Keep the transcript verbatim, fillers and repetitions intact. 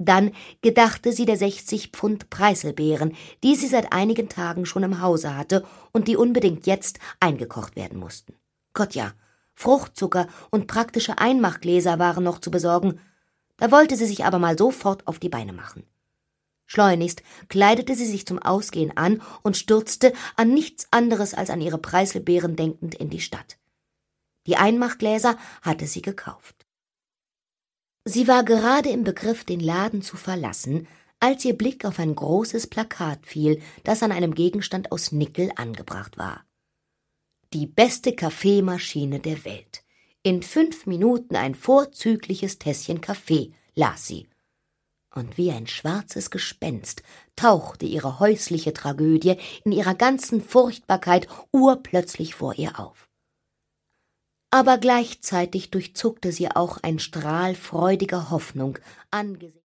Dann gedachte sie der sechzig Pfund Preiselbeeren, die sie seit einigen Tagen schon im Hause hatte und die unbedingt jetzt eingekocht werden mussten. Gott ja, Fruchtzucker und praktische Einmachgläser waren noch zu besorgen, da wollte sie sich aber mal sofort auf die Beine machen. Schleunigst kleidete sie sich zum Ausgehen an und stürzte, an nichts anderes als an ihre Preiselbeeren denkend, in die Stadt. Die Einmachgläser hatte sie gekauft. Sie war gerade im Begriff, den Laden zu verlassen, als ihr Blick auf ein großes Plakat fiel, das an einem Gegenstand aus Nickel angebracht war. Die beste Kaffeemaschine der Welt. In fünf Minuten ein vorzügliches Tässchen Kaffee, las sie. Und wie ein schwarzes Gespenst tauchte ihre häusliche Tragödie in ihrer ganzen Furchtbarkeit urplötzlich vor ihr auf. Aber gleichzeitig durchzuckte sie auch ein Strahl freudiger Hoffnung angesichts